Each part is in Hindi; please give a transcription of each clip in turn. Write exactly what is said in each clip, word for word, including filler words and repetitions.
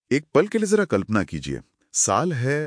एक पल के लिए जरा कल्पना कीजिए, साल है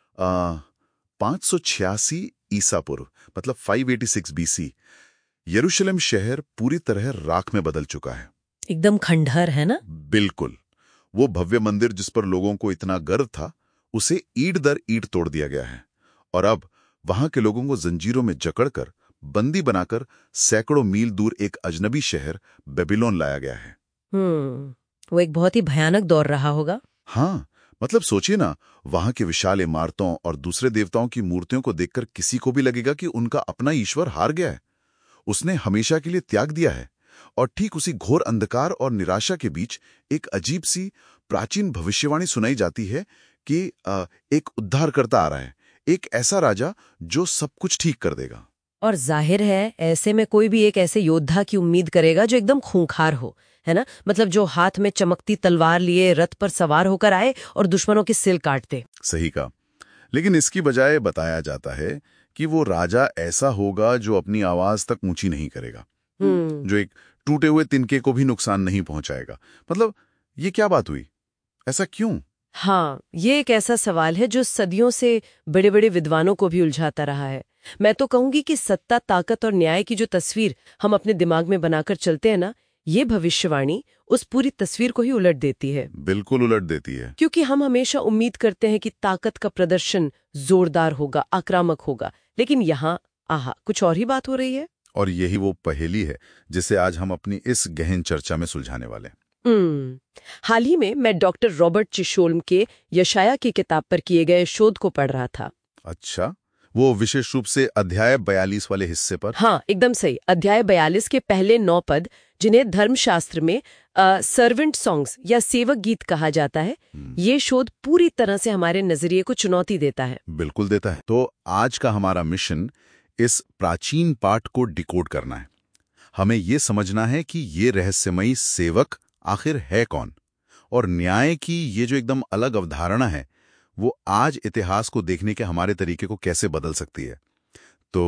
आ, पाँच सौ छियासी ईसा पूर्व, मतलब पाँच सौ छियासी बीसी। यरूशलेम शहर पूरी तरह राख में बदल चुका है। एकदम खंडहर है ना? बिल्कुल। वो भव्य मंदिर जिस पर लोगों को इतना गर्व था, उसे ईंट दर ईंट तोड़ दिया गया है। और अब वहां के लोगों को जंजीरों में जकड़कर, बंदी बनाकर सैकड़ों मील दूर एक अजनबी शहर बेबीलोन लाया गया है। हम्म वो एक बहुत ही भयानक दौर रहा होगा। हाँ, मतलब सोचिए ना, वहां की विशाल इमारतों और दूसरे देवताओं की मूर्तियों को देखकर किसी को भी लगेगा कि उनका अपना ईश्वर हार गया है, उसने हमेशा के लिए त्याग दिया है। और ठीक उसी घोर अंधकार और निराशा के बीच एक अजीब सी प्राचीन भविष्यवाणी सुनाई जाती है कि आ, एक उद्धारकर्ता आ रहा है, एक ऐसा राजा जो सब कुछ ठीक कर देगा। और जाहिर है ऐसे में कोई भी एक ऐसे योद्धा की उम्मीद करेगा जो एकदम खूंखार हो, है ना? मतलब जो हाथ में चमकती तलवार लिए रथ पर सवार होकर आए और दुश्मनों के सिर काट दे। सही कहा। लेकिन इसकी बजाय बताया जाता है कि वो राजा ऐसा होगा जो अपनी आवाज तक ऊंची नहीं करेगा, हम्म जो एक टूटे हुए तिनके को भी नुकसान नहीं पहुंचाएगा। मतलब ये क्या बात हुई? ऐसा क्यों? हाँ, ये एक ऐसा सवाल है जो सदियों से बड़े बड़े विद्वानों को भी उलझाता रहा है। मैं तो कहूंगी कि सत्ता, ताकत और न्याय की जो तस्वीर हम अपने दिमाग में बनाकर चलते हैं ना, ये भविष्यवाणी उस पूरी तस्वीर को ही उलट देती है। बिल्कुल उलट देती है। क्योंकि हम हमेशा उम्मीद करते हैं कि ताकत का प्रदर्शन जोरदार होगा, आक्रामक होगा, लेकिन यहाँ आहा कुछ और ही बात हो रही है। और यही वो पहेली है जिसे आज हम अपनी इस गहन चर्चा में सुलझाने वाले हैं। हम्म हाल ही में मैं डॉक्टर रॉबर्ट चिशोल्म के यशाया की किताब पर किए गए शोध को पढ़ रहा था। अच्छा, वो विशेष रूप से अध्याय बयालीस वाले हिस्से पर? हाँ, एकदम सही। अध्याय बयालीस के पहले नौ पद, जिन्हें धर्मशास्त्र में सर्वेंट सॉन्ग्स या सेवक गीत कहा जाता है, ये शोध पूरी तरह से हमारे नजरिए को चुनौती देता है। बिल्कुल देता है। तो आज का हमारा मिशन इस प्राचीन पाठ को डिकोड करना है। हमें ये समझना है कि ये रहस्यमयी सेवक आखिर है कौन, और न्याय की ये जो एकदम अलग अवधारणा है वो आज इतिहास को देखने के हमारे तरीके को कैसे बदल सकती है। तो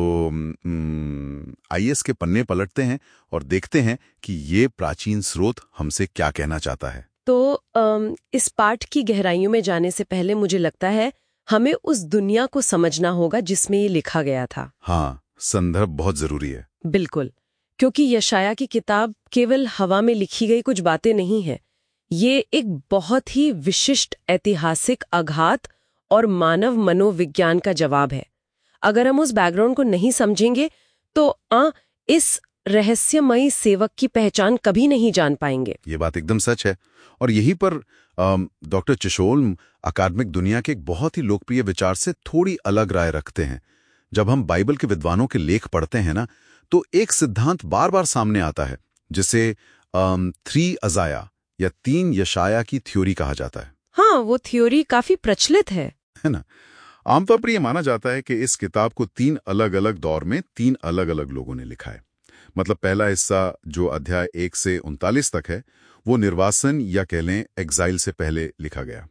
आइए इसके पन्ने पलटते हैं और देखते हैं कि ये प्राचीन स्रोत हमसे क्या कहना चाहता है। तो अम, इस पाठ की गहराइयों में जाने से पहले मुझे लगता है हमें उस दुनिया को समझना होगा जिसमें ये लिखा गया था। हाँ, संदर्भ बहुत जरूरी है। बिल्कुल, क्योंकि यशाया की किताब केवल हवा में लिखी गई कुछ बातें नहीं है। ये एक बहुत ही विशिष्ट ऐतिहासिक आघात और मानव मनोविज्ञान का जवाब है। अगर हम उस बैकग्राउंड को नहीं समझेंगे तो आ, इस रहस्यमयी सेवक की पहचान कभी नहीं जान पाएंगे। ये बात एकदम सच है। और यहीं पर डॉक्टर चिशोल्म अकादमिक दुनिया के एक बहुत ही लोकप्रिय विचार से थोड़ी अलग राय रखते हैं। जब हम बाइबल के विद्वानों के लेख पढ़ते हैं ना, तो एक सिद्धांत बार बार सामने आता है जिसे थ्री अजाया या तीन यशाया की थ्योरी कहा जाता है। हाँ, वो थ्योरी काफी प्रचलित है, है ना? आमतौर पर यह माना जाता है कि इस किताब को तीन अलग अलग दौर में तीन अलग अलग लोगों ने लिखा है। मतलब पहला हिस्सा जो अध्याय एक से उनतालीस तक है, वो निर्वासन या कह लें एग्जाइल से पहले लिखा गया।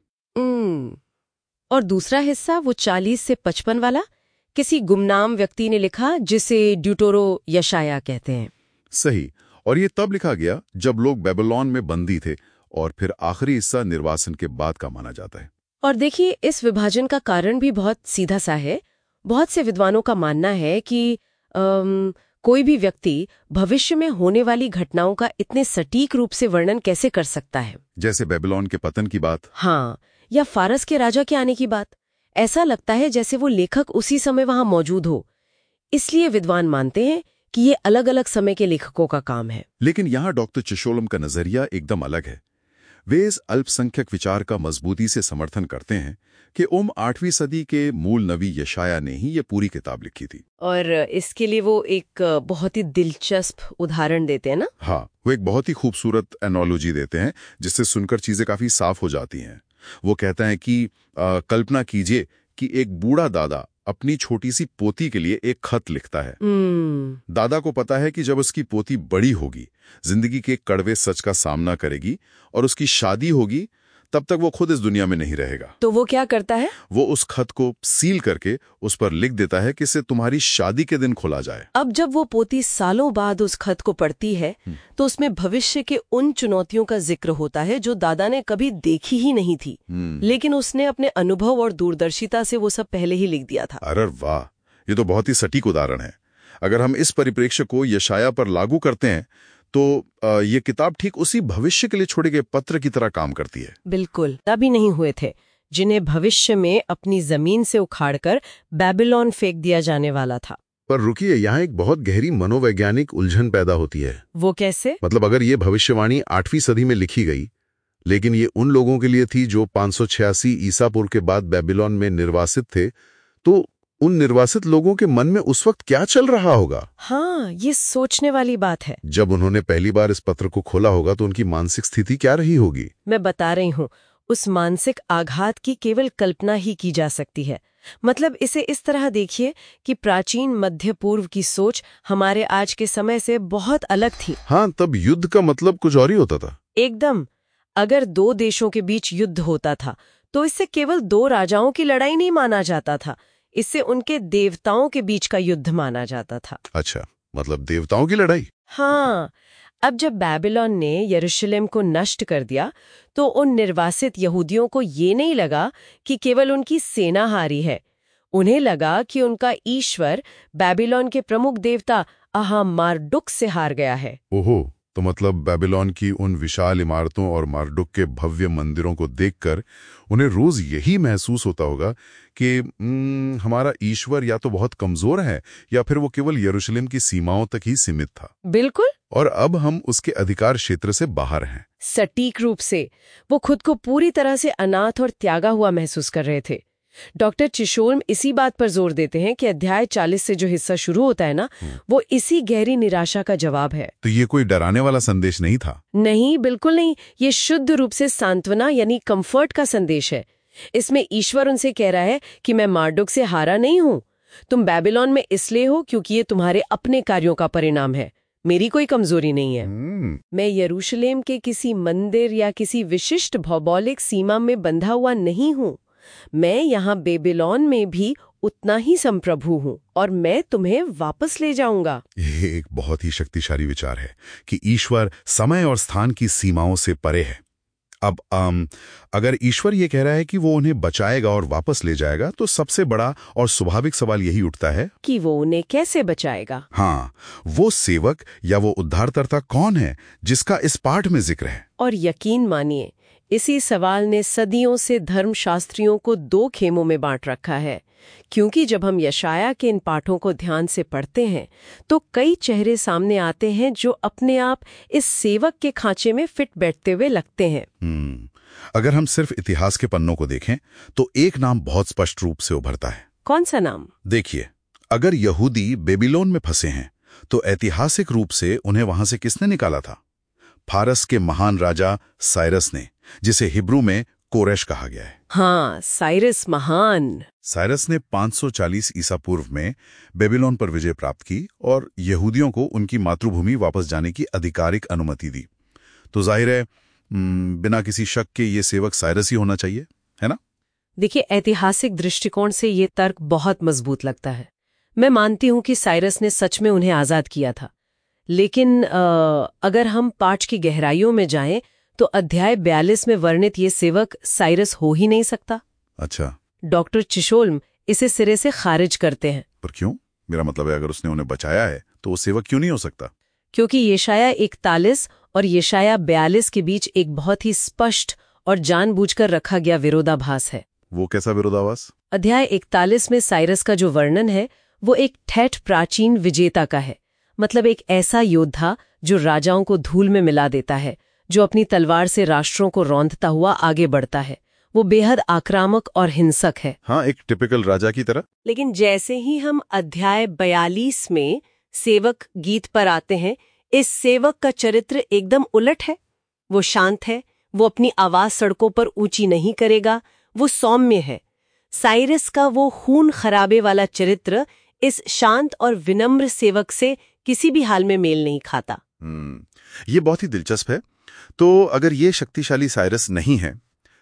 और दूसरा हिस्सा वो चालीस से पचपन वाला किसी गुमनाम व्यक्ति ने लिखा, जिसे ड्यूटोरो यशाया कहते हैं। सही। और ये तब लिखा गया जब लोग बेबीलोन में बंदी थे। और फिर आखिरी हिस्सा निर्वासन के बाद का माना जाता है। और देखिए, इस विभाजन का कारण भी बहुत सीधा सा है। बहुत से विद्वानों का मानना है कि अम, कोई भी व्यक्ति भविष्य में होने वाली घटनाओं का इतने सटीक रूप से वर्णन कैसे कर सकता है। जैसे बेबीलोन के पतन की बात। हाँ, या फारस के राजा के आने की बात। ऐसा लगता है जैसे वो लेखक उसी समय वहां मौजूद हो। इसलिए विद्वान मानते हैं कि ये अलग अलग समय के लेखकों का काम है। लेकिन यहाँ डॉक्टर चिशोल्म का नजरिया एकदम अलग है। वे इस अल्पसंख्यक विचार का मजबूती से समर्थन करते हैं कि उम आठवीं सदी के मूल नबी यशाया ने ही ये पूरी किताब लिखी थी। और इसके लिए वो एक बहुत ही दिलचस्प उदाहरण देते हैं ना। हाँ, वो एक बहुत ही खूबसूरत एनोलॉजी देते हैं जिससे सुनकर चीजें काफी साफ हो जाती हैं। वो कहता है कि आ, कल्पना कीजिए कि एक बूढ़ा दादा अपनी छोटी सी पोती के लिए एक खत लिखता है। दादा को पता है कि जब उसकी पोती बड़ी होगी, जिंदगी के कड़वे सच का सामना करेगी और उसकी शादी होगी, तब तक वो खुद इस दुनिया में नहीं रहेगा। तो वो क्या करता है? वो उस खत को सील करके उस पर लिख देता है कि इसे तुम्हारी शादी के दिन खोला जाए। अब जब वो पोती सालों बाद उस खत को पढ़ती है तो उसमें भविष्य के उन चुनौतियों का जिक्र होता है जो दादा ने कभी देखी ही नहीं थी, लेकिन उसने अपने अनुभव और दूरदर्शिता से वो सब पहले ही लिख दिया था। अरे वाह, ये तो बहुत ही सटीक उदाहरण है। अगर हम इस परिप्रेक्ष्य को यशाया पर लागू करते हैं तो ये किताब ठीक उसी भविष्य के लिए छोड़े गए पत्र की तरह काम करती है। बिल्कुल, तभी नहीं हुए थे जिन्हें भविष्य में अपनी जमीन से उखाड़कर बेबीलोन फेंक दिया जाने वाला था। पर रुकिए, यहाँ एक बहुत गहरी मनोवैज्ञानिक उलझन पैदा होती है। वो कैसे? मतलब अगर ये भविष्यवाणी आठवीं सदी में लिखी गई, लेकिन ये उन लोगों के लिए थी जो पाँच सौ छियासी ईसा पूर्व के बाद बेबीलोन में निर्वासित थे, तो उन निर्वासित लोगों के मन में उस वक्त क्या चल रहा होगा? हाँ, ये सोचने वाली बात है। जब उन्होंने पहली बार इस पत्र को खोला होगा तो उनकी मानसिक स्थिति क्या रही होगी? मैं बता रही हूँ, उस मानसिक आघात की केवल कल्पना ही की जा सकती है। मतलब इसे इस तरह देखिए कि प्राचीन मध्य पूर्व की सोच हमारे आज के समय से बहुत अलग थी। हाँ, तब युद्ध का मतलब कुछ और ही होता था। एकदम। अगर दो देशों के बीच युद्ध होता था तो इससे केवल दो राजाओं की लड़ाई नहीं माना जाता था, इससे उनके देवताओं के बीच का युद्ध माना जाता था। अच्छा, मतलब देवताओं की लड़ाई? हाँ। अब जब बेबीलोन ने यरूशलेम को नष्ट कर दिया तो उन निर्वासित यहूदियों को ये नहीं लगा कि केवल उनकी सेना हारी है, उन्हें लगा कि उनका ईश्वर बेबीलोन के प्रमुख देवता अहा मारडुक से हार गया है। ओहो, तो मतलब बेबीलोन की उन विशाल इमारतों और मारडुक के भव्य मंदिरों को देखकर उन्हें रोज यही महसूस होता होगा कि हमारा ईश्वर या तो बहुत कमजोर है या फिर वो केवल यरूशलेम की सीमाओं तक ही सीमित था। बिल्कुल। और अब हम उसके अधिकार क्षेत्र से बाहर हैं। सटीक रूप से। वो खुद को पूरी तरह से अनाथ और त्यागा हुआ महसूस कर रहे थे। डॉक्टर चिशोल्म इसी बात पर जोर देते हैं कि अध्याय चालीस से जो हिस्सा शुरू होता है ना, वो इसी गहरी निराशा का जवाब है। तो ये कोई डराने वाला संदेश नहीं था? नहीं, बिल्कुल नहीं। ये शुद्ध रूप से सांत्वना यानी कंफर्ट का संदेश है। इसमें ईश्वर उनसे कह रहा है कि मैं मारडुक से हारा नहीं हूं, तुम बेबीलोन में इसलिए हो क्योंकि ये तुम्हारे अपने कार्यों का परिणाम है, मेरी कोई कमजोरी नहीं है। मैं यरूशलेम के किसी मंदिर या किसी विशिष्ट भौगोलिक सीमा में बंधा हुआ नहीं हूं, मैं यहाँ बेबीलोन में भी उतना ही संप्रभु हूँ और मैं तुम्हें वापस ले जाऊंगा। ये एक बहुत ही शक्तिशाली विचार है कि ईश्वर समय और स्थान की सीमाओं से परे है। अब आम, अगर ईश्वर ये कह रहा है कि वो उन्हें बचाएगा और वापस ले जाएगा, तो सबसे बड़ा और स्वाभाविक सवाल यही उठता है कि वो उन्हें कैसे बचाएगा। हाँ, वो सेवक या वो उद्धारकर्ता कौन है जिसका इस पाठ में जिक्र है? और यकीन मानिए, इसी सवाल ने सदियों से धर्मशास्त्रियों को दो खेमों में बांट रखा है, क्योंकि जब हम यशाया के इन पाठों को ध्यान से पढ़ते हैं तो कई चेहरे सामने आते हैं जो अपने आप इस सेवक के खांचे में फिट बैठते हुए लगते हैं। हम्म, अगर हम सिर्फ इतिहास के पन्नों को देखें तो एक नाम बहुत स्पष्ट रूप से उभरता है। कौन सा नाम? देखिए, अगर यहूदी बेबीलोन में फंसे हैं तो ऐतिहासिक रूप से उन्हें वहां से किसने निकाला था? फारस के महान राजा साइरस ने, जिसे हिब्रू में कोरेश कहा गया है। हाँ, साइरस महान। साइरस ने पाँच सौ चालीस ईसा पूर्व में बेबीलोन पर विजय प्राप्त की और यहूदियों को उनकी मातृभूमि वापस जाने की आधिकारिक अनुमति दी। तो जाहिर है बिना किसी शक के ये सेवक साइरस ही होना चाहिए, है ना? देखिए, ऐतिहासिक दृष्टिकोण से ये तर्क बहुत मजबूत लगता है। मैं मानती हूं कि साइरस ने सच में उन्हें आजाद किया था, लेकिन आ, अगर हम पाठ की गहराइयों में जाएं तो अध्याय बयालीस में वर्णित ये सेवक साइरस हो ही नहीं सकता। अच्छा। डॉक्टर चिशोल्म इसे सिरे से खारिज करते हैं। पर क्यों? मेरा मतलब है, अगर उसने उन्हें बचाया है तो वो सेवक क्यों नहीं हो सकता? क्योंकि यशाया इकतालीस और यशाया बयालीस के बीच एक बहुत ही स्पष्ट और जानबूझकर रखा गया विरोधाभास है। वो कैसा विरोधाभास? अध्याय इकतालीस में साइरस का जो वर्णन है वो एक ठेठ प्राचीन विजेता का है। मतलब एक ऐसा योद्धा जो राजाओं को धूल में मिला देता है, जो अपनी तलवार से राष्ट्रों को रौंदता हुआ आगे बढ़ता है। वो बेहद आक्रामक और हिंसक है। हाँ, एक टिपिकल राजा की तरह। लेकिन जैसे ही हम अध्याय बयालीस में सेवक गीत पर आते हैं, इस सेवक का चरित्र एकदम उलट है। वो शांत है, वो अपनी आवाज सड़कों पर ऊंची नहीं करेगा, वो सौम्य है। साइरस का वो खून खराबे वाला चरित्र इस शांत और विनम्र सेवक से किसी भी हाल में मेल नहीं खाता। हम्म, ये बहुत ही दिलचस्प है। तो अगर ये शक्तिशाली साइरस नहीं है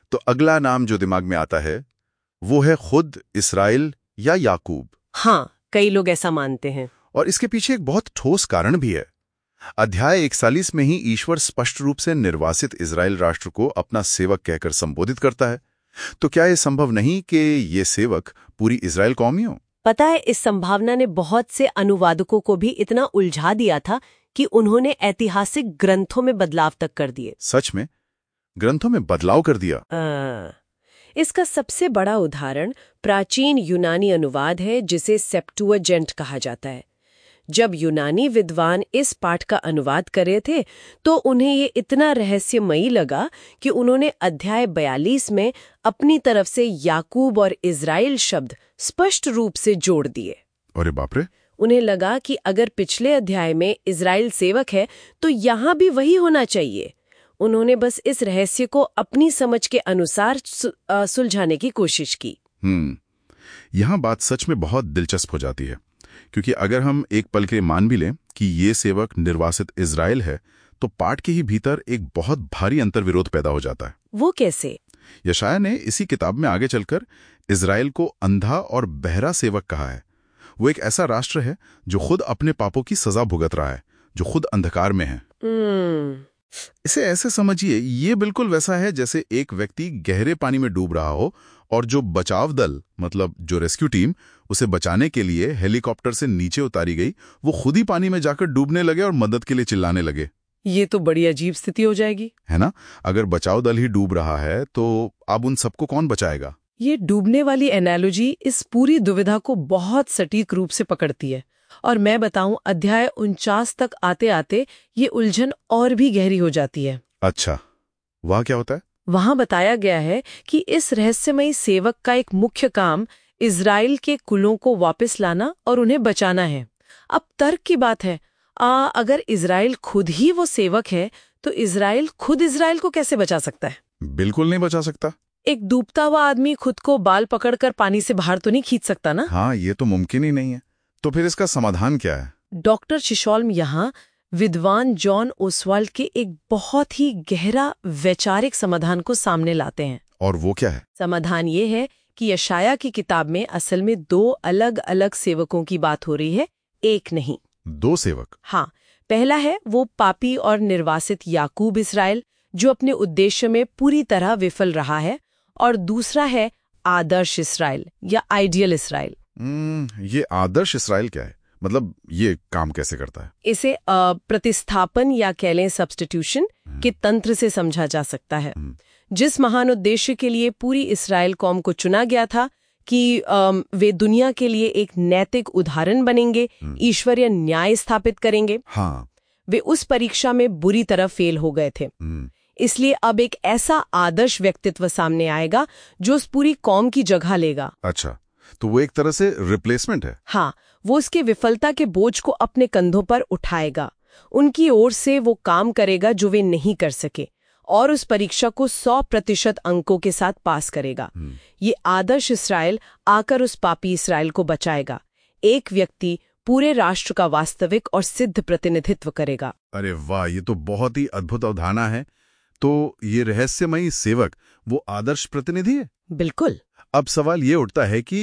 तो अगला नाम जो दिमाग में आता है वो है खुद इसराइल या याकूब। हाँ, कई लोग ऐसा मानते हैं। और इसके पीछे एक बहुत ठोस कारण भी है। अध्याय इकतालीस में ही ईश्वर स्पष्ट रूप से निर्वासित इजराइल राष्ट्र को अपना सेवक कहकर संबोधित करता है। तो क्या यह संभव नहीं कि ये सेवक पूरी इजराइल कौम ही हो? पता है, इस संभावना ने बहुत से अनुवादकों को भी इतना उलझा दिया था कि उन्होंने ऐतिहासिक ग्रंथों में बदलाव तक कर दिए। सच में ग्रंथों में बदलाव कर दिया? आ, इसका सबसे बड़ा उदाहरण प्राचीन यूनानी अनुवाद है जिसे सेप्टुअजेंट कहा जाता है। जब यूनानी विद्वान इस पाठ का अनुवाद कर रहे थे तो उन्हें ये इतना रहस्यमयी लगा कि उन्होंने अध्याय बयालीस में अपनी तरफ से याकूब और इजराइल शब्द स्पष्ट रूप से जोड़ दिए। अरे बाप रे! उन्हें लगा कि अगर पिछले अध्याय में इजराइल सेवक है तो यहाँ भी वही होना चाहिए। उन्होंने बस इस रहस्य को अपनी समझ के अनुसार सुलझाने की कोशिश की। हम्म यहाँ बात सच में बहुत दिलचस्प हो जाती है, क्योंकि अगर हम एक पल के मान भी लें कि ये सेवक निर्वासित इजराइल है तो पाठ के ही भीतर एक बहुत भारी अंतर्विरोध पैदा हो जाता है। वो कैसे? यशाया ने इसी किताब में आगे चलकर इजराइल को अंधा और बहरा सेवक कहा है। वो एक ऐसा राष्ट्र है जो खुद अपने पापों की सजा भुगत रहा है, जो खुद अंधकार में है। hmm. इसे ऐसे समझिए, ये बिल्कुल वैसा है जैसे एक व्यक्ति गहरे पानी में डूब रहा हो और जो बचाव दल मतलब जो रेस्क्यू टीम उसे बचाने के लिए हेलीकॉप्टर से नीचे उतारी गई, वो खुद ही पानी में जाकर डूबने लगे और मदद के लिए चिल्लाने लगे। ये तो बड़ी अजीब स्थिति हो जाएगी, है ना? अगर बचाव दल ही डूब रहा है तो अब उन सबको कौन बचाएगा? ये डूबने वाली एनालॉजी इस पूरी दुविधा को बहुत सटीक रूप से पकड़ती है। और मैं बताऊं, अध्याय उनचास तक आते आते ये उलझन और भी गहरी हो जाती है। अच्छा, वहाँ क्या होता है? वहां बताया गया है कि इस रहस्यमयी सेवक का एक मुख्य काम इजराइल के कुलों को वापस लाना और उन्हें बचाना है। अब तर्क की बात है, आ, अगर इजराइल खुद ही वो सेवक है तो इजराइल खुद इजराइल को कैसे बचा सकता है? बिल्कुल नहीं बचा सकता। एक डूबता हुआ आदमी खुद को बाल पकड़कर पानी से बाहर तो नहीं खींच सकता ना। हाँ, ये तो मुमकिन ही नहीं है। तो फिर इसका समाधान क्या है? डॉक्टर शिशोल्म यहाँ विद्वान जॉन ओसवाल्ड के एक बहुत ही गहरा वैचारिक समाधान को सामने लाते हैं। और वो क्या है? समाधान ये है कि यशाया की किताब में असल में दो अलग अलग सेवकों की बात हो रही है, एक नहीं। दो सेवक? हाँ, पहला है वो पापी और निर्वासित याकूब इसराइल जो अपने उद्देश्य में पूरी तरह विफल रहा है, और दूसरा है आदर्श इसराइल या आइडियल इसराइल। हम्म ये आदर्श इसराइल क्या है? मतलब ये काम कैसे करता है? इसे प्रतिस्थापन या कह लें सब्स्टिट्यूशन के तंत्र से समझा जा सकता है। जिस महान उद्देश्य के लिए पूरी इसराइल कौम को चुना गया था कि वे दुनिया के लिए एक नैतिक उदाहरण बनेंगे, ईश्वरीय न्याय स्थापित करेंगे, हाँ, वे उस परीक्षा में बुरी तरह फेल हो गए थे। इसलिए अब एक ऐसा आदर्श व्यक्तित्व सामने आएगा जो उस पूरी कौम की जगह लेगा। अच्छा, तो वो एक तरह से रिप्लेसमेंट है। हाँ, वो उसके विफलता के बोझ को अपने कंधों पर उठाएगा, उनकी ओर से वो काम करेगा जो वे नहीं कर सके, और उस परीक्षा को सौ प्रतिशत अंकों के साथ पास करेगा। ये आदर्श इसराइल आकर उस पापी इसराइल को बचाएगा। एक व्यक्ति पूरे राष्ट्र का वास्तविक और सिद्ध प्रतिनिधित्व करेगा। अरे वाह, ये तो बहुत ही अद्भुत अवधारणा है। तो ये रहस्यमयी सेवक वो आदर्श प्रतिनिधि है? बिल्कुल। अब सवाल ये उठता है कि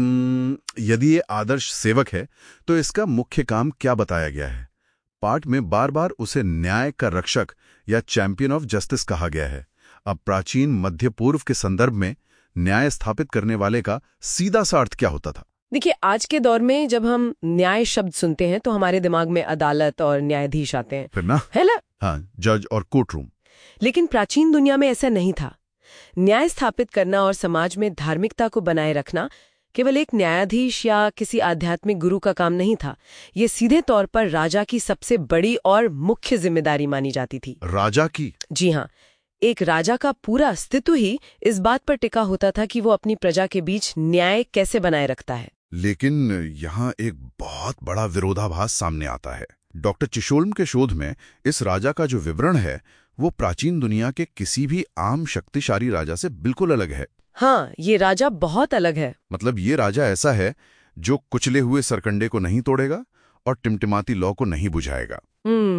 यदि ये आदर्श सेवक है तो इसका मुख्य काम क्या बताया गया है? पाठ में बार बार उसे न्याय का रक्षक या चैंपियन ऑफ जस्टिस कहा गया है। अब प्राचीन मध्य पूर्व के संदर्भ में न्याय स्थापित करने वाले का सीधा सा अर्थ क्या होता था? देखिए, आज के दौर में जब हम न्याय शब्द सुनते हैं तो हमारे दिमाग में अदालत और न्यायाधीश आते हैं, फिर ना? है ना? हाँ, जज और कोर्ट रूम। लेकिन प्राचीन दुनिया में ऐसा नहीं था। न्याय स्थापित करना और समाज में धार्मिकता को बनाए रखना केवल एक न्यायाधीश या किसी आध्यात्मिक गुरु का काम नहीं था। ये सीधे तौर पर राजा की सबसे बड़ी और मुख्य जिम्मेदारी मानी जाती थी। राजा की? जी हाँ, एक राजा का पूरा अस्तित्व ही इस बात पर टिका होता था कि वो अपनी प्रजा के बीच न्याय कैसे बनाए रखता है। लेकिन यहाँ एक बहुत बड़ा विरोधाभास सामने आता है। डॉक्टर चिशोल्म के शोध में इस राजा का जो विवरण है वो प्राचीन दुनिया के किसी भी आम शक्तिशाली राजा से बिल्कुल अलग है। हाँ, ये राजा बहुत अलग है। मतलब ये राजा ऐसा है जो कुचले हुए सरकंडे को नहीं तोड़ेगा और टिमटिमाती लौ को नहीं बुझाएगा। हम्म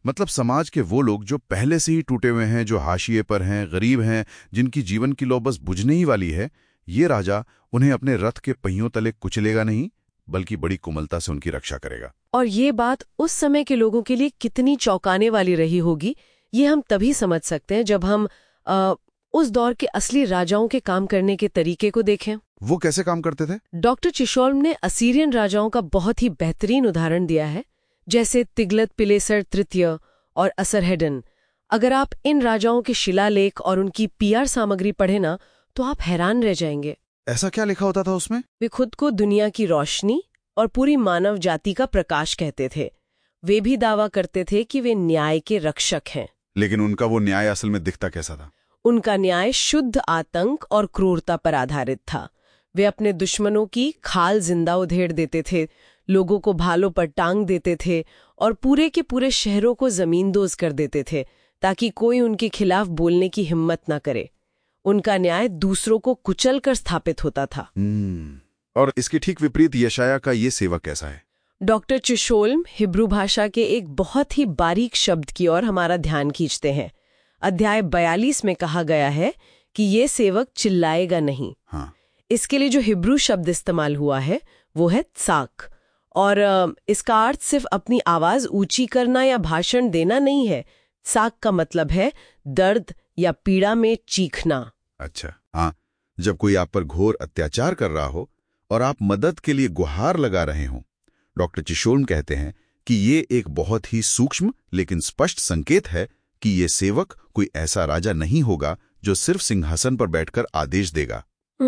मतलब समाज के वो लोग जो पहले से ही टूटे हुए हैं, जो हाशिए पर हैं, गरीब हैं, जिनकी जीवन की लौ बस बुझने ही वाली है, ये राजा उन्हें अपने रथ के पहियों तले कुचलेगा नहीं, बल्कि बड़ी कोमलता से उनकी रक्षा करेगा। और ये बात उस समय के लोगों के लिए कितनी चौंकाने वाली रही होगी, ये हम तभी समझ सकते हैं जब हम आ, उस दौर के असली राजाओं के काम करने के तरीके को देखें। वो कैसे काम करते थे? डॉक्टर चिशोल्म ने असीरियन राजाओं का बहुत ही बेहतरीन उदाहरण दिया है, जैसे तिग्लत पिलेसर तृतीय और असरहेडन। अगर आप इन राजाओं के शिलालेख और उनकी पीआर सामग्री पढ़े ना, तो आप हैरान रह जाएंगे। ऐसा क्या लिखा होता था उसमें? वे खुद को दुनिया की रोशनी और पूरी मानव जाति का प्रकाश कहते थे। वे भी दावा करते थे कि वे न्याय के रक्षक हैं। लेकिन उनका वो न्याय असल में दिखता कैसा था? उनका न्याय शुद्ध आतंक और क्रूरता पर आधारित था। वे अपने दुश्मनों की खाल जिंदा उधेड़ देते थे, लोगों को भालों पर टांग देते थे और पूरे के पूरे शहरों को जमींदोज कर देते थे, ताकि कोई उनके खिलाफ बोलने की हिम्मत न करे। उनका न्याय दूसरों को कुचल कर स्थापित होता था। और इसके ठीक विपरीत यशाया का ये सेवक कैसा है? डॉक्टर चिशोल्म हिब्रू भाषा के एक बहुत ही बारीक शब्द की ओर हमारा ध्यान खींचते हैं। अध्याय बयालीस में कहा गया है कि ये सेवक चिल्लाएगा नहीं। हाँ। इसके लिए जो हिब्रू शब्द इस्तेमाल हुआ है वो है त्साक, और इसका अर्थ सिर्फ अपनी आवाज ऊंची करना या भाषण देना नहीं है। त्साक का मतलब है दर्द या पीड़ा में चीखना। अच्छा, हाँ, जब कोई आप पर घोर अत्याचार कर रहा हो और आप मदद के लिए गुहार लगा रहे हो। डॉक्टर चिशोल्म कहते हैं कि ये एक बहुत ही सूक्ष्म लेकिन स्पष्ट संकेत है कि ये सेवक कोई ऐसा राजा नहीं होगा जो सिर्फ सिंहासन पर बैठकर आदेश देगा।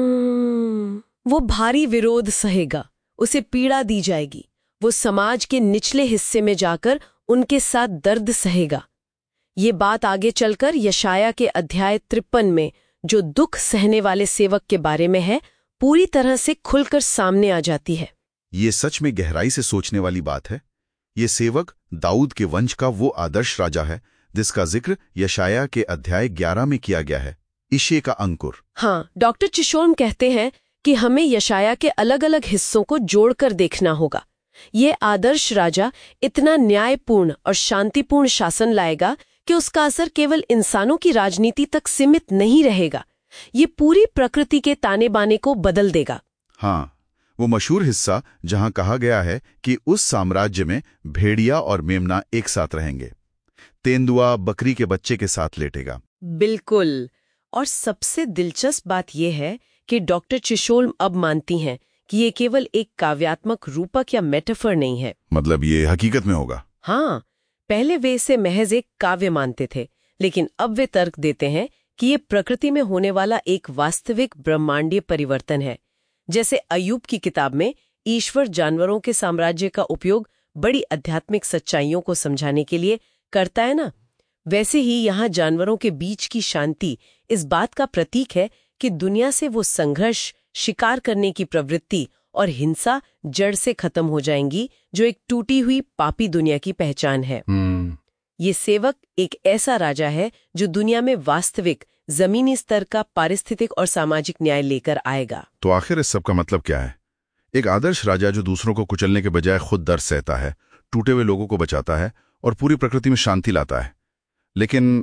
वो भारी विरोध सहेगा, उसे पीड़ा दी जाएगी, वो समाज के निचले हिस्से में जाकर उनके साथ दर्द सहेगा। ये बात आगे चलकर यशाया के अध्याय तिरपन में जो दुख सहने वाले सेवक के बारे में है, पूरी तरह से खुलकर सामने आ जाती है। ये सच में गहराई से सोचने वाली बात है। ये सेवक दाऊद के वंश का वो आदर्श राजा है जिसका जिक्र यशाया के अध्याय ग्यारह में किया गया है, इशे का अंकुर। हाँ, डॉक्टर चिशोल्म कहते हैं कि हमें यशाया के अलग अलग हिस्सों को जोड़कर देखना होगा। ये आदर्श राजा इतना न्यायपूर्ण और शांतिपूर्ण शासन लाएगा कि उसका असर केवल इंसानों की राजनीति तक सीमित नहीं रहेगा, ये पूरी प्रकृति के ताने बाने को बदल देगा। हाँ, वो मशहूर हिस्सा जहां कहा गया है कि उस साम्राज्य में भेड़िया और मेमना एक साथ रहेंगे, तेंदुआ बकरी के बच्चे के साथ लेटेगा। बिल्कुल। और सबसे दिलचस्प बात यह है कि डॉक्टर चिशोल्म अब मानती हैं कि ये केवल एक काव्यात्मक रूपक या मेटाफर नहीं है। मतलब ये हकीकत में होगा? हाँ, पहले वे इसे महज एक काव्य मानते थे, लेकिन अब वे तर्क देते हैं कि ये प्रकृति में होने वाला एक वास्तविक ब्रह्मांडीय परिवर्तन है। जैसे अय्यूब की किताब में ईश्वर जानवरों के साम्राज्य का उपयोग बड़ी आध्यात्मिक सच्चाइयों को समझाने के लिए करता है ना, वैसे ही यहाँ जानवरों के बीच की शांति इस बात का प्रतीक है कि दुनिया से वो संघर्ष, शिकार करने की प्रवृत्ति और हिंसा जड़ से खत्म हो जाएंगी जो एक टूटी हुई पापी दुनिया की पहचान है। hmm. ये सेवक एक ऐसा राजा है जो दुनिया में वास्तविक जमीनी स्तर का पारिस्थितिक और सामाजिक न्याय लेकर आएगा। तो आखिर इस सब का मतलब क्या है? एक आदर्श राजा जो दूसरों को कुचलने के बजाय खुद दर्द सहता है, टूटे हुए लोगों को बचाता है और पूरी प्रकृति में शांति लाता है। लेकिन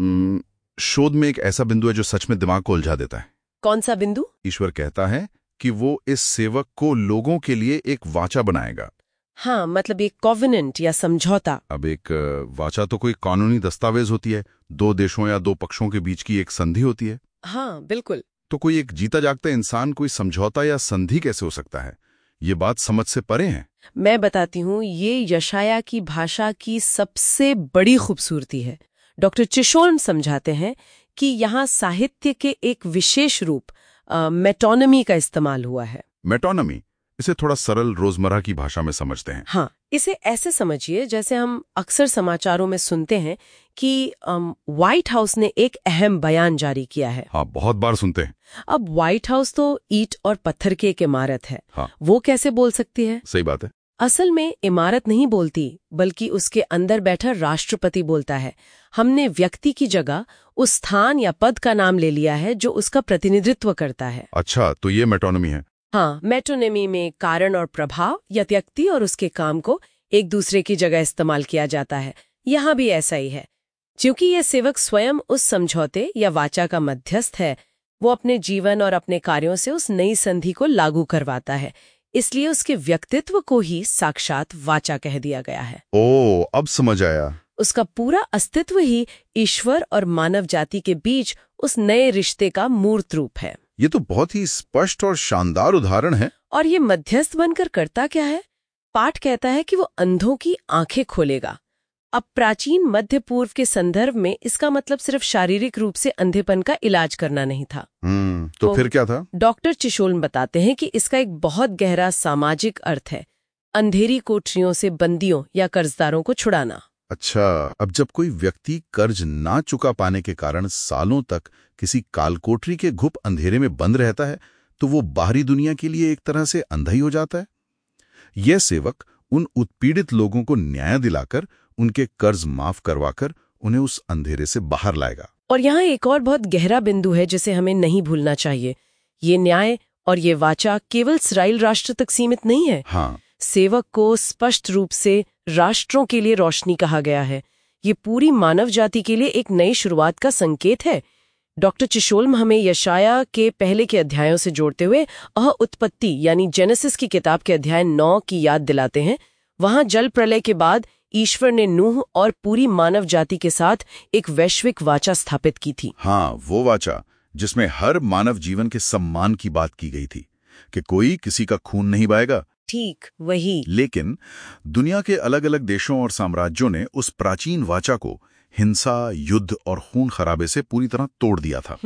शोध में एक ऐसा बिंदु है जो सच में दिमाग को उलझा देता है। कौन सा बिंदु? ईश्वर कहता है कि वो इस सेवक को लोगों के लिए एक वाचा बनाएगा। हाँ, मतलब एक कॉवेनेंट या समझौता। अब एक वाचा तो कोई कानूनी दस्तावेज होती है, दो देशों या दो पक्षों के बीच की एक संधि होती है। हाँ, बिल्कुल। तो कोई एक जीता जागता इंसान कोई समझौता या संधि कैसे हो सकता है? ये बात समझ से परे है। मैं बताती हूँ, ये यशाया की भाषा की सबसे बड़ी खूबसूरती है। डॉक्टर चिशोल्म समझाते हैं कि यहाँ साहित्य के एक विशेष रूप मेटोनमी का इस्तेमाल हुआ है। मेटोनमी, इसे थोड़ा सरल रोजमर्रा की भाषा में समझते हैं। हाँ, इसे ऐसे समझिए जैसे हम अक्सर समाचारों में सुनते हैं कि व्हाइट हाउस ने एक अहम बयान जारी किया है। हाँ, बहुत बार सुनते हैं। अब व्हाइट हाउस तो ईंट और पत्थर की एक इमारत है। हाँ, वो कैसे बोल सकती है? सही बात है। असल में इमारत नहीं बोलती, बल्कि उसके अंदर बैठा राष्ट्रपति बोलता है। हमने व्यक्ति की जगह उस स्थान या पद का नाम ले लिया है जो उसका प्रतिनिधित्व करता है। अच्छा, तो ये मेटोनमी है। हाँ, मेटोनमी में कारण और प्रभाव या व्यक्ति और उसके काम को एक दूसरे की जगह इस्तेमाल किया जाता है। यहाँ भी ऐसा ही है। क्योंकि यह सेवक स्वयं उस समझौते या वाचा का मध्यस्थ है, वो अपने जीवन और अपने कार्यों से उस नई संधि को लागू करवाता है, इसलिए उसके व्यक्तित्व को ही साक्षात वाचा कह दिया गया है। ओ, अब समझ आया। उसका पूरा अस्तित्व ही ईश्वर और मानव जाति के बीच उस नए रिश्ते का मूर्त रूप है। ये तो बहुत ही स्पष्ट और शानदार उदाहरण है। और ये मध्यस्थ बनकर करता क्या है? पाठ कहता है कि वो अंधों की आंखें खोलेगा। अब प्राचीन मध्य पूर्व के संदर्भ में इसका मतलब सिर्फ शारीरिक रूप से अंधेपन का इलाज करना नहीं था। हम्म तो, तो फिर क्या था? डॉक्टर चिशोल बताते हैं कि इसका एक बहुत गहरा सामाजिक अर्थ है, अंधेरी कोठरियों से बंदियों या कर्जदारों को छुड़ाना। अच्छा, अब जब कोई व्यक्ति कर्ज ना चुका पाने के कारण सालों तक किसी कालकोठरी के घुप अंधेरे में बंद रहता है, तो वो बाहरी दुनिया के लिए एक तरह से अंधा ही हो जाता है। यह सेवक उन उत्पीड़ित लोगों को न्याय दिलाकर, उनके कर्ज माफ करवाकर उन्हें उस अंधेरे से बाहर लाएगा। और यहाँ एक और बहुत गहरा बिंदु है जिसे हमें नहीं भूलना चाहिए। ये न्याय और ये वाचा केवल इस्राएल राष्ट्र तक सीमित नहीं है। हाँ, सेवक को स्पष्ट रूप से राष्ट्रों के लिए रोशनी कहा गया है। ये पूरी मानव जाति के लिए एक नई शुरुआत का संकेत है। डॉक्टर चिशोल हमें यशाया के पहले के अध्यायों से जोड़ते हुए अह उत्पत्ति यानी जेनेसिस की किताब के अध्याय नौ की याद दिलाते हैं। वहां जल प्रलय के बाद ईश्वर ने नूह और पूरी मानव जाति के साथ एक वैश्विक वाचा स्थापित की थी। हाँ, वो वाचा जिसमें हर मानव जीवन के सम्मान की बात की गई थी कि कोई किसी का खून नहीं बहाएगा। ठीक वही। लेकिन दुनिया के अलग अलग देशों और साम्राज्यों ने उस प्राचीन वाचा को हिंसा, युद्ध और खून खराबे से पूरी तरह तोड़ दिया था।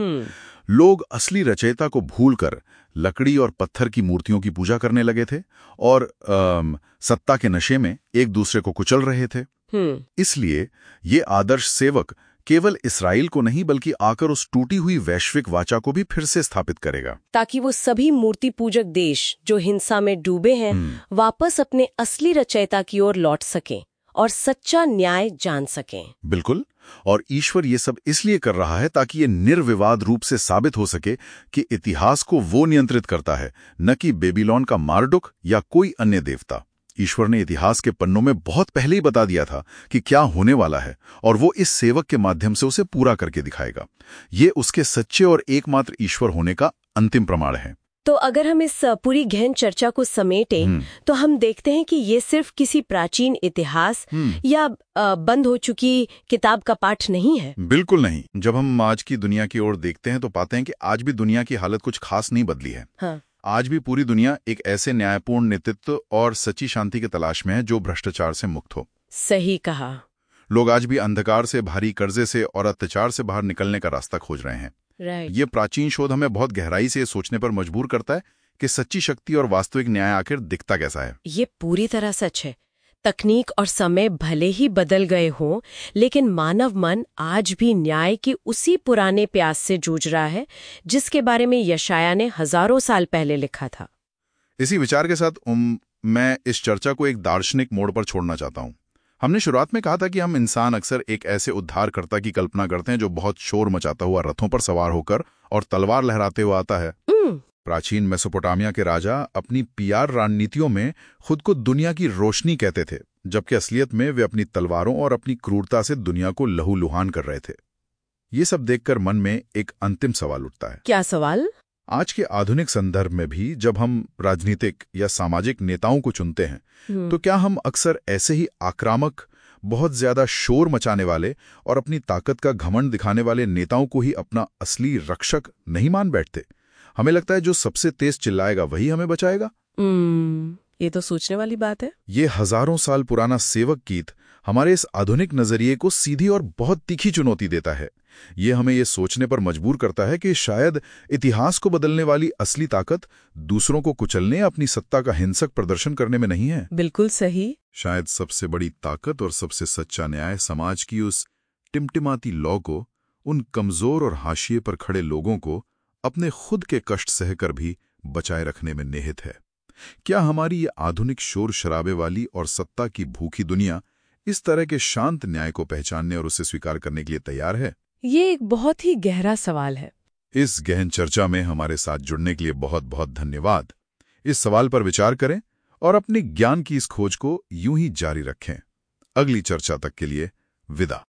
लोग असली रचयिता को भूलकर लकड़ी और पत्थर की मूर्तियों की पूजा करने लगे थे और आम, सत्ता के नशे में एक दूसरे को कुचल रहे थे। इसलिए ये आदर्श सेवक केवल इस्राएल को नहीं बल्कि आकर उस टूटी हुई वैश्विक वाचा को भी फिर से स्थापित करेगा, ताकि वो सभी मूर्ति पूजक देश जो हिंसा में डूबे हैं वापस अपने असली रचयिता की ओर लौट सकें और सच्चा न्याय जान सकें। बिल्कुल। और ईश्वर ये सब इसलिए कर रहा है ताकि ये निर्विवाद रूप से साबित हो सके कि इतिहास को वो नियंत्रित करता है, न कि बेबीलोन का मार्डुक या कोई अन्य देवता। ईश्वर ने इतिहास के पन्नों में बहुत पहले ही बता दिया था कि क्या होने वाला है, और वो इस सेवक के माध्यम से उसे पूरा करके दिखाएगा। ये उसके सच्चे और एकमात्र ईश्वर होने का अंतिम प्रमाण है। तो अगर हम इस पूरी गहन चर्चा को समेटें तो हम देखते हैं कि ये सिर्फ किसी प्राचीन इतिहास या बंद हो चुकी किताब का पाठ नहीं है। बिल्कुल नहीं। जब हम आज की दुनिया की ओर देखते हैं तो पाते हैं कि आज भी दुनिया की हालत कुछ खास नहीं बदली है। हाँ। आज भी पूरी दुनिया एक ऐसे न्यायपूर्ण नेतृत्व और सच्ची शांति की तलाश में है जो भ्रष्टाचार से मुक्त हो। सही कहा। लोग आज भी अंधकार से, भारी कर्जे से और अत्याचार से बाहर निकलने का रास्ता खोज रहे हैं। Right. ये प्राचीन शोध हमें बहुत गहराई से सोचने पर मजबूर करता है कि सच्ची शक्ति और वास्तविक न्याय आखिर दिखता कैसा है। ये पूरी तरह सच है। तकनीक और समय भले ही बदल गए हों, लेकिन मानव मन आज भी न्याय की उसी पुराने प्यास से जूझ रहा है जिसके बारे में यशाया ने हजारों साल पहले लिखा था। इसी विचार के साथ उम, मैं इस चर्चा को एक दार्शनिक मोड़ पर छोड़ना चाहता हूँ। हमने शुरुआत में कहा था कि हम इंसान अक्सर एक ऐसे उद्धारकर्ता की कल्पना करते हैं जो बहुत शोर मचाता हुआ रथों पर सवार होकर और तलवार लहराते हुए आता है। प्राचीन मेसोपोटामिया के राजा अपनी पीआर रणनीतियों में खुद को दुनिया की रोशनी कहते थे, जबकि असलियत में वे अपनी तलवारों और अपनी क्रूरता से दुनिया को लहूलुहान कर रहे थे। ये सब देखकर मन में एक अंतिम सवाल उठता है। क्या सवाल? आज के आधुनिक संदर्भ में भी जब हम राजनीतिक या सामाजिक नेताओं को चुनते हैं तो क्या हम अक्सर ऐसे ही आक्रामक, बहुत ज्यादा शोर मचाने वाले और अपनी ताकत का घमंड दिखाने वाले नेताओं को ही अपना असली रक्षक नहीं मान बैठते? हमें लगता है जो सबसे तेज चिल्लाएगा वही हमें बचाएगा। ये तो सोचने वाली बात है। ये हजारों साल पुराना सेवक गीत हमारे इस आधुनिक नजरिए को सीधी और बहुत तीखी चुनौती देता है। ये हमें ये सोचने पर मजबूर करता है कि शायद इतिहास को बदलने वाली असली ताकत दूसरों को कुचलने या अपनी सत्ता का हिंसक प्रदर्शन करने में नहीं है। बिल्कुल सही। शायद सबसे बड़ी ताकत और सबसे सच्चा न्याय समाज की उस टिमटिमाती लौ को, उन कमजोर और हाशिए पर खड़े लोगों को अपने खुद के कष्ट सहकर भी बचाए रखने में निहित है। क्या हमारी ये आधुनिक शोर शराबे वाली और सत्ता की भूखी दुनिया इस तरह के शांत न्याय को पहचानने और उसे स्वीकार करने के लिए तैयार है? ये एक बहुत ही गहरा सवाल है। इस गहन चर्चा में हमारे साथ जुड़ने के लिए बहुत बहुत धन्यवाद। इस सवाल पर विचार करें और अपने ज्ञान की इस खोज को यूं ही जारी रखें। अगली चर्चा तक के लिए विदा।